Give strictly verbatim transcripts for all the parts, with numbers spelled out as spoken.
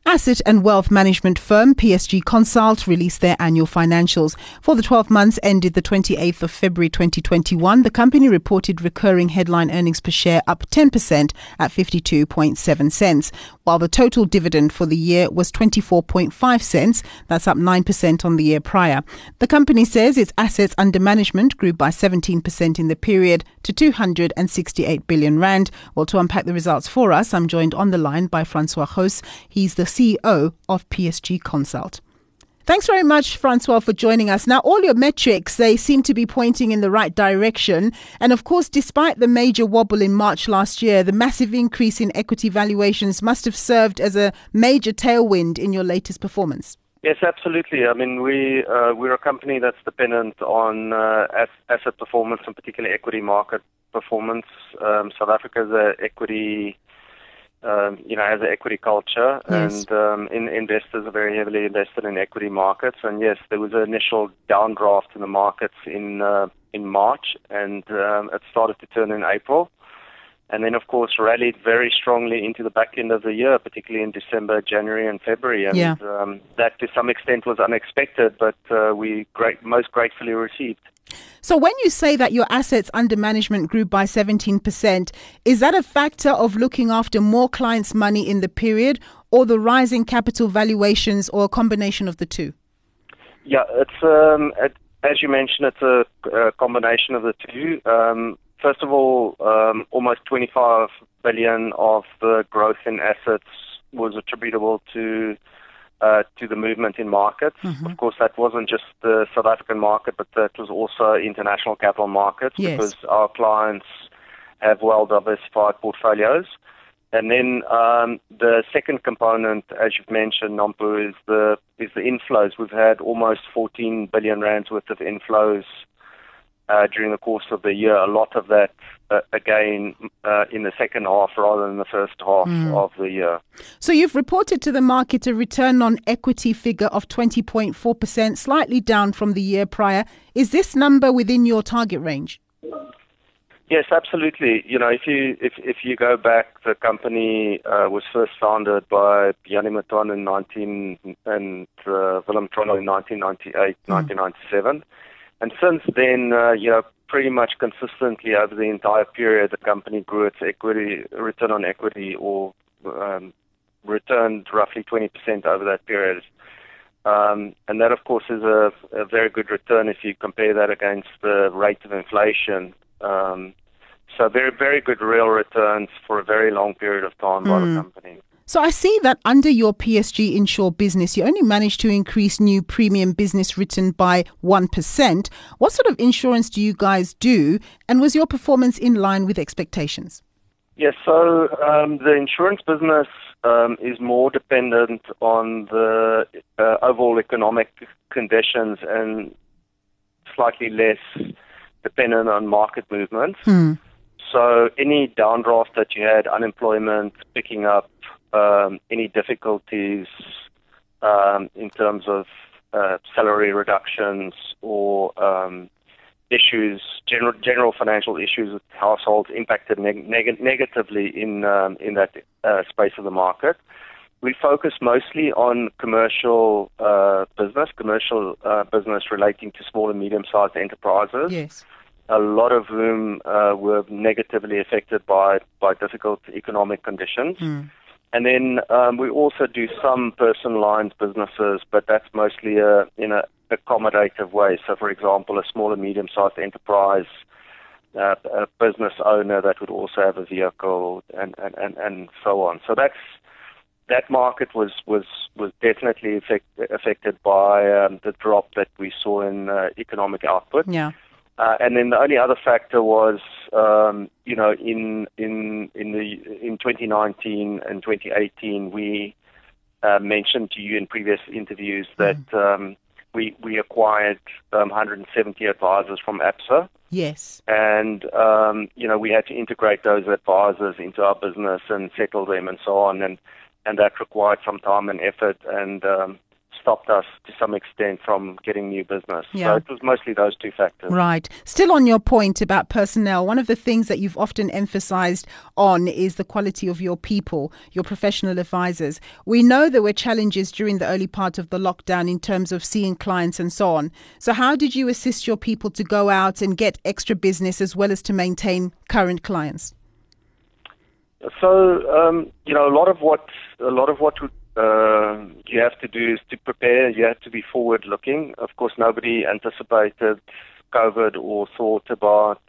Asset and wealth management firm P S G Consult released their annual financials. For the twelve months ended the twenty-eighth of February twenty twenty-one, the company reported recurring headline earnings per share up ten percent at fifty-two point seven cents, while the total dividend for the year was twenty-four point five cents. That's up nine percent on the year prior. The company says its assets under management grew by seventeen percent in the period to two hundred sixty-eight billion rand. Well, to unpack the results for us, I'm joined on the line by Francois Gous. He's the C E O of P S G Consult. Thanks very much, Francois, for joining us. Now, all your metrics, they seem to be pointing in the right direction. And of course, despite the major wobble in March last year, the massive increase in equity valuations must have served as a major tailwind in your latest performance. Yes, absolutely. I mean, we, uh, we're a company that's dependent on uh, asset performance, and particularly equity market performance. Um, South Africa is an equity Um, you know, has an equity culture, yes. and um, in, investors are very heavily invested in equity markets. And yes, there was an initial downdraft in the markets in uh, in March, and um, it started to turn in April, and then of course rallied very strongly into the back end of the year, particularly in December, January, and February. And yeah. um, that to some extent was unexpected, but uh, we great most gratefully received. So when you say that your assets under management grew by seventeen percent, is that a factor of looking after more clients' money in the period, or the rising capital valuations, or a combination of the two? Yeah, it's um, it, as you mentioned, it's a, a combination of the two. Um, first of all, um, almost twenty-five billion of the growth in assets was attributable to Uh, to the movement in markets. Mm-hmm. Of course, that wasn't just the South African market, but that was also international capital markets, yes. because our clients have well-diversified portfolios. And then um, the second component, as you've mentioned, Nampu, is the is the inflows. We've had almost fourteen billion rands worth of inflows Uh, during the course of the year. A lot of that, uh, again, uh, in the second half rather than the first half mm. of the year. So you've reported to the market a return on equity figure of twenty point four percent, slightly down from the year prior. Is this number within your target range? Yes, absolutely. You know, if you if if you go back, the company uh, was first founded by Jannie Mouton in nineteen and uh, Willem Trollo in nineteen ninety-eight, mm. nineteen ninety-seven. And since then, uh, you know, pretty much consistently over the entire period, the company grew its equity, return on equity, or um, returned roughly twenty percent over that period. Um, and that, of course, is a, a very good return if you compare that against the rate of inflation. Um, so very, very good real returns for a very long period of time mm. by the company. So I see that under your P S G Insure business, you only managed to increase new premium business written by one percent. What sort of insurance do you guys do? And was your performance in line with expectations? Yes, so um, the insurance business um, is more dependent on the uh, overall economic conditions and slightly less dependent on market movements. Hmm. So any downdraft that you had, unemployment picking up, Um, any difficulties um, in terms of uh, salary reductions or um, issues, general general financial issues with households impacted neg- neg- negatively in um, in that uh, space of the market. We focus mostly on commercial uh, business, commercial uh, business relating to small and medium-sized enterprises. Yes. A lot of whom uh, were negatively affected by by difficult economic conditions. Mm. And then um, we also do some personal lines businesses, but that's mostly a, in an accommodative way. So, for example, a small and medium-sized enterprise, uh, a business owner that would also have a vehicle, and, and, and, and so on. So that's that market was was, was definitely effect, affected by um, the drop that we saw in uh, economic output. Yeah. Uh, and then the only other factor was, um, you know, in in in the in twenty nineteen and twenty eighteen, we uh, mentioned to you in previous interviews that mm. um, we we acquired um, one hundred seventy advisors from Absa. Yes. And um, you know, we had to integrate those advisors into our business and settle them and so on, and and that required some time and effort. And um, stopped us to some extent from getting new business. Yeah. So it was mostly those two factors. Right. Still on your point about personnel, one of the things that you've often emphasized on is the quality of your people, your professional advisors. We know there were challenges during the early part of the lockdown in terms of seeing clients and so on. So how did you assist your people to go out and get extra business as well as to maintain current clients? So, um, you know, a lot of what, a lot of what uh, you have to do is to prepare. You have to be forward-looking. Of course, nobody anticipated COVID or thought about,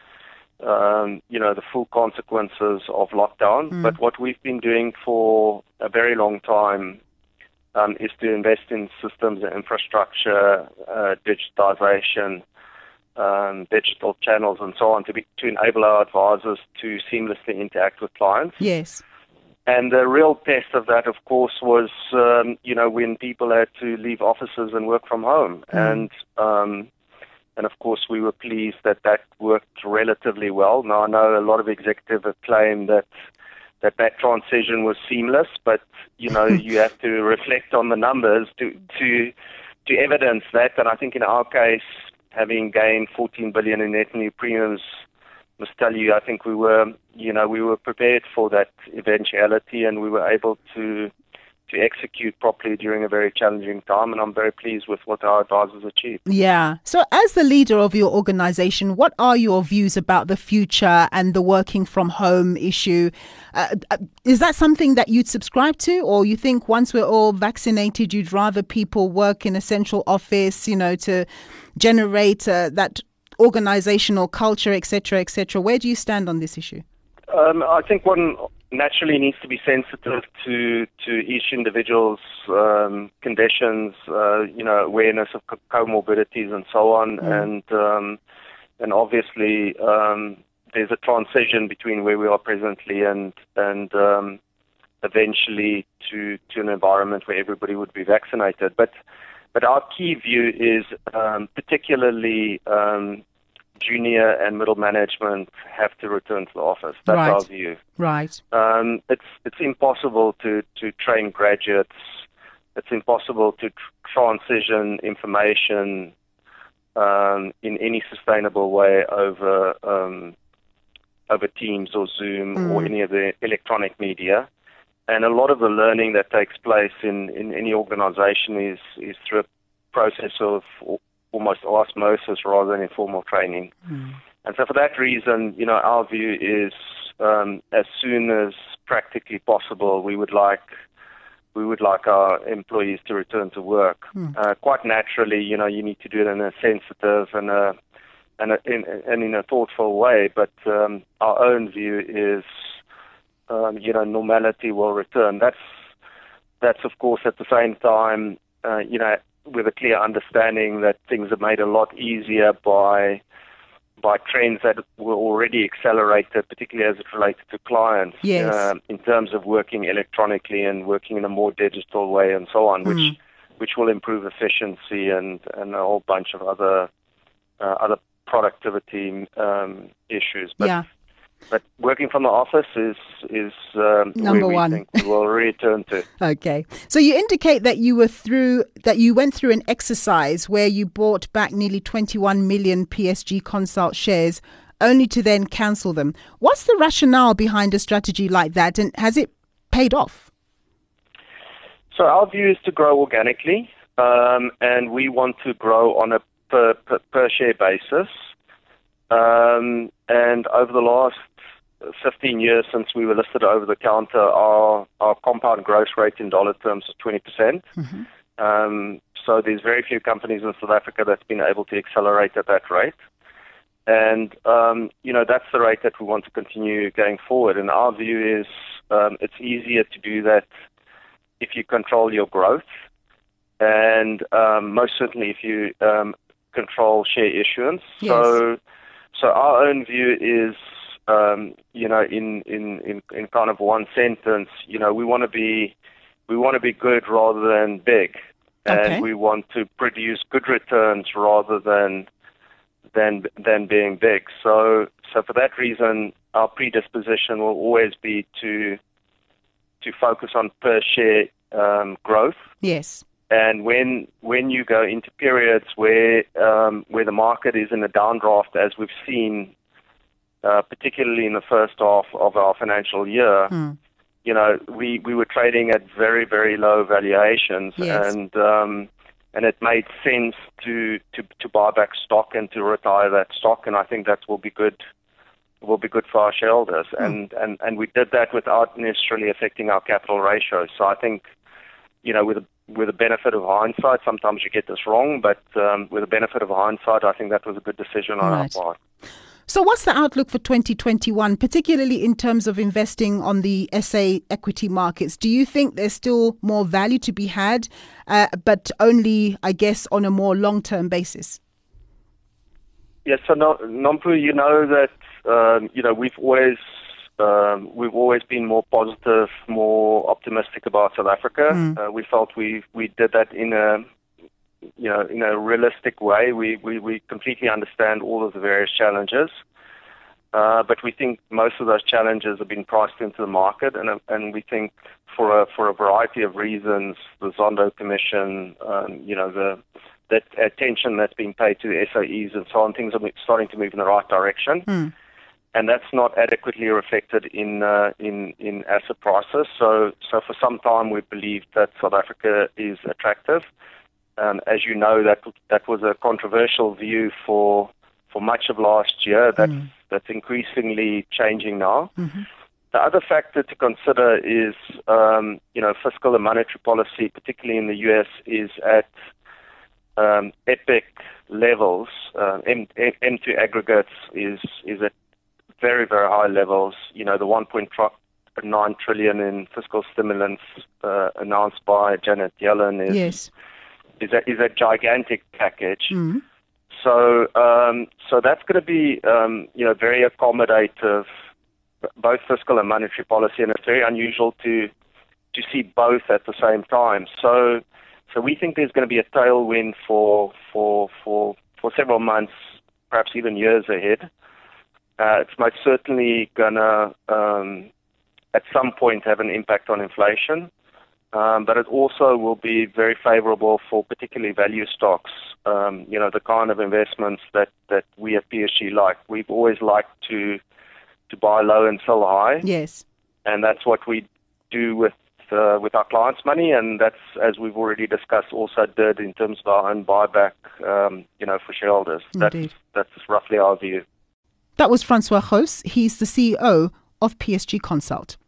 um, you know, the full consequences of lockdown. Mm. But what we've been doing for a very long time um, is to invest in systems and infrastructure, uh, digitization, Um, digital channels and so on to be, to enable our advisors to seamlessly interact with clients. Yes. And the real test of that, of course, was, um, you know, when people had to leave offices and work from home. Mm. And, um, and of course, we were pleased that that worked relatively well. Now, I know a lot of executives have claimed that that, that transition was seamless, but, you know, you have to reflect on the numbers to, to, to evidence that. And I think in our case, having gained fourteen billion in net new premiums, must tell you, I think we were, you know, we were prepared for that eventuality, and we were able to to execute properly during a very challenging time. And I'm very pleased with what our advisors achieved. Yeah. So, as the leader of your organization, what are your views about the future and the working from home issue? Uh, is that something that you'd subscribe to, or you think once we're all vaccinated, you'd rather people work in a central office, you know, to generate uh, that organizational culture, et cetera, et cetera? Where do you stand on this issue? Um, I think one naturally needs to be sensitive to, to each individual's um, conditions, uh, you know, awareness of co- comorbidities and so on. Mm. And um, and obviously um, there's a transition between where we are presently and and um, eventually to, to an environment where everybody would be vaccinated. But but our key view is um, particularly um, junior and middle management have to return to the office. That's right. our view. Right. Um, it's it's impossible to, to train graduates. It's impossible to tr- transition information um, in any sustainable way over um, over Teams or Zoom mm. or any of the electronic media. And a lot of the learning that takes place in, in any organization is, is through a process of almost osmosis rather than informal training. Mm. And so for that reason, you know, our view is um, as soon as practically possible, we would like we would like our employees to return to work. Mm. Uh, quite naturally, you know, you need to do it in a sensitive and a, and, a, in, and in a thoughtful way. But um, our own view is, um, you know, normality will return. That's that's of course at the same time, uh, you know, with a clear understanding that things are made a lot easier by by trends that were already accelerated, particularly as it related to clients, yes. uh, in terms of working electronically and working in a more digital way and so on, mm. which which will improve efficiency and, and a whole bunch of other uh, other productivity um, issues. But yeah. But working from the office is is um, number where we one. think we will return to. Okay, so you indicate that you were through that you went through an exercise where you bought back nearly twenty-one million P S G Consult shares, only to then cancel them. What's the rationale behind a strategy like that, and has it paid off? So our view is to grow organically, um, and we want to grow on a per per, per share basis. Um, and over the last fifteen years since we were listed over the counter, our, our compound growth rate in dollar terms is twenty percent. Mm-hmm. Um, so there's very few companies in South Africa that's been able to accelerate at that rate. And, um, you know, that's the rate that we want to continue going forward. And our view is um, it's easier to do that if you control your growth. And um, most certainly if you um, control share issuance. Yes. So So our own view is, um, you know, in, in, in, in kind of one sentence, you know, we want to be, we want to be good rather than big, and okay. we want to produce good returns rather than, than, than being big. So, so for that reason, our predisposition will always be to, to focus on per share um, growth. Yes. And when when you go into periods where um, where the market is in a downdraft, as we've seen, uh, particularly in the first half of our financial year, mm. you know, we, we were trading at very, very low valuations, Yes. and um, and it made sense to, to, to buy back stock and to retire that stock, and I think that will be good will be good for our shareholders. Mm. And, and, and we did that without necessarily affecting our capital ratios. So I think, you know, with the, with the benefit of hindsight, sometimes you get this wrong, but um, with the benefit of hindsight, I think that was a good decision on Right. our part. So what's the outlook for twenty twenty-one, particularly in terms of investing on the S A equity markets? Do you think there's still more value to be had, uh, but only, I guess, on a more long-term basis? Yes, so no, Nompu, you know that um, you know we've always um, we've always been more positive, more optimistic about South Africa. Mm. Uh, we felt we we did that in a you know in a realistic way. We we, we completely understand all of the various challenges, uh, but we think most of those challenges have been priced into the market, and and we think for a for a variety of reasons, the Zondo Commission, um, you know the that attention that's being paid to the S O Es and so on, things are starting to move in the right direction. Mm. And that's not adequately reflected in uh, in in asset prices. So so for some time we believed that South Africa is attractive. Um, as you know, that that was a controversial view for for much of last year. That's Mm. that's increasingly changing now. Mm-hmm. The other factor to consider is um, you know fiscal and monetary policy, particularly in the U S, is at um, epic levels. Uh, M, M two aggregates is is at very, very high levels. You know, the one point nine trillion in fiscal stimulants uh, announced by Janet Yellen is Yes. is a, is a gigantic package. Mm. So um, so that's going to be um, you know very accommodative, both fiscal and monetary policy, and it's very unusual to to see both at the same time. So so we think there's going to be a tailwind for for for for several months, perhaps even years ahead. Uh, it's most certainly going to, um, at some point, have an impact on inflation, um, but it also will be very favorable for particularly value stocks, um, you know, the kind of investments that, that we at P S G like. We've always liked to to buy low and sell high, Yes. and that's what we do with uh, with our clients' money, and that's, as we've already discussed, also did in terms of our own buyback, um, you know, for shareholders. Indeed. That's, that's roughly our view. That was Francois Gous. He's the C E O of P S G Consult.